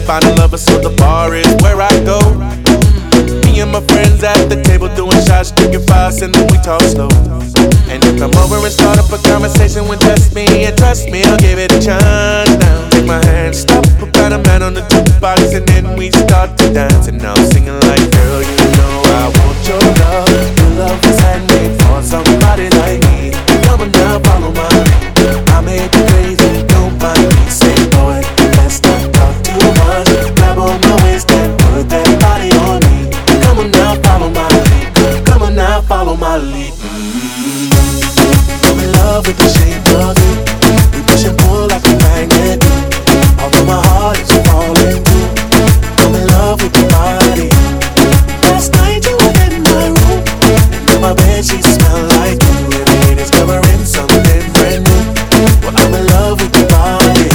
find a lover, so the bar is where I go. Me and my friends at the table doing shots, drinking fast, and then we talk slow. And you come over and start up a conversation with just me, and trust me, I'll give it a chance. Now take my hand, stop, put got a man on the jukebox, and then we start to dance. And now I'm singing like, girl, you know I want your love. Your love is handmade for somebody like me. Come on now, follow my lead. I may be crazy, don't mind me. Say, boy, let's not talk too much. Grab on my waist and put that body on me. Come on now, follow my lead. Come on now, follow my lead. I'm in love with the shape of you. We push and pull like a magnet. Although my heart is falling too. I'm in love with your body. Last night you were in my room, and in my bed sheets smell like you. Every day discovering something brand new. Well, I'm in love with your body.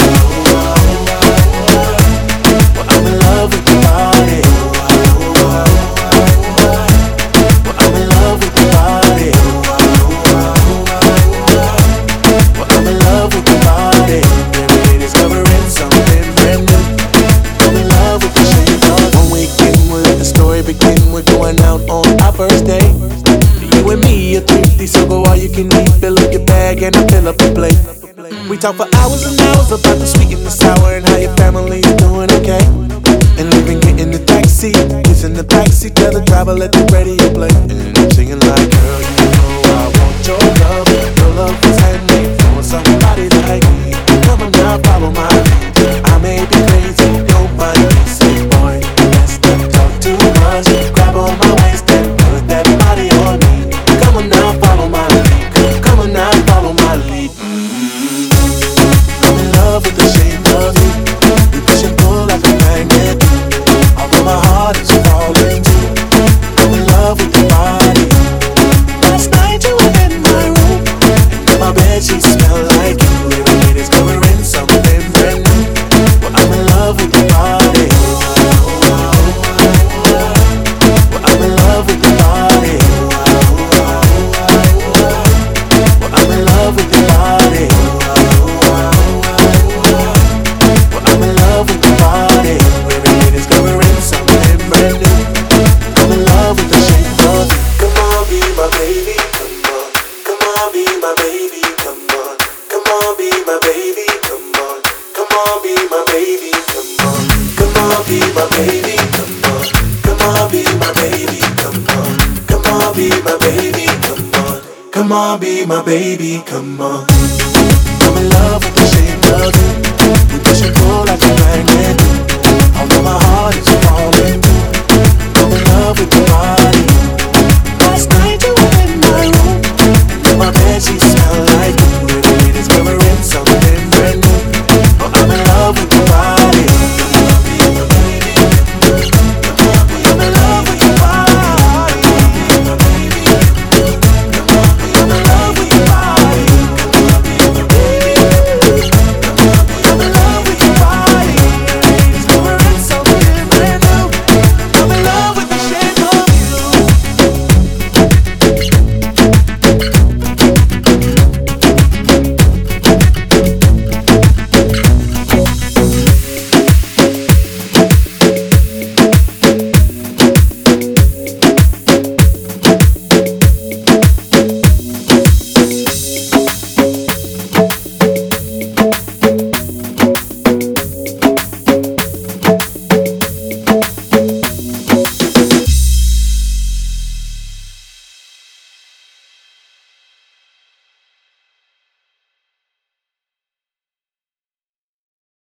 Well, I'm in love with your body. Well, I'm in love with your body. Well, I'm in love with your body. Every day discovering something brand new. I'm in love with the shape of. One weekend we'll let the story begin. We're going out on our first date. You and me are thrifty, so go all you can eat. Fill up your bag and I fill up the plate. We talk for hours and hours about the sweet and the sour and how your family's doing okay. And even get in the taxi, kiss in the backseat, tell the driver let the radio play. And I'm singing like, girl, you know I want your love. Your love is handmade for somebody like me. Come on now, follow my lead. I may be crazy, don't mind me. Say, boy, let's not talk too much. Grab on my waist and put that body on me. Come on now, follow my lead. Come on now, follow my lead. I'm in love with the shape of you. We push and pull like a magnet. Although my heart is falling too. I'm in love with your body. Last night you were in my room, and in my bed sheets smell like you. Every day discovering something brand new. Well, I'm in love with your body. Well, I'm in love with your body. Well, I'm in love with your body. Well, I'm in love with your body. Every day discovering something brand new. I'm in love with the shape of you. Come on, be my baby. Come on, come on, be my baby. Come on, come on, be my baby. Come on, come on, be my baby. Come on, come on, be my baby. Come on, come on, be my baby. Come on, come on, be my baby. Come on, come on, be my baby. Come on. I'm in love with the shape of you. We push and pull like a magnet. Although my heart is falling too. I'm in love with your body. Last night you were in my room,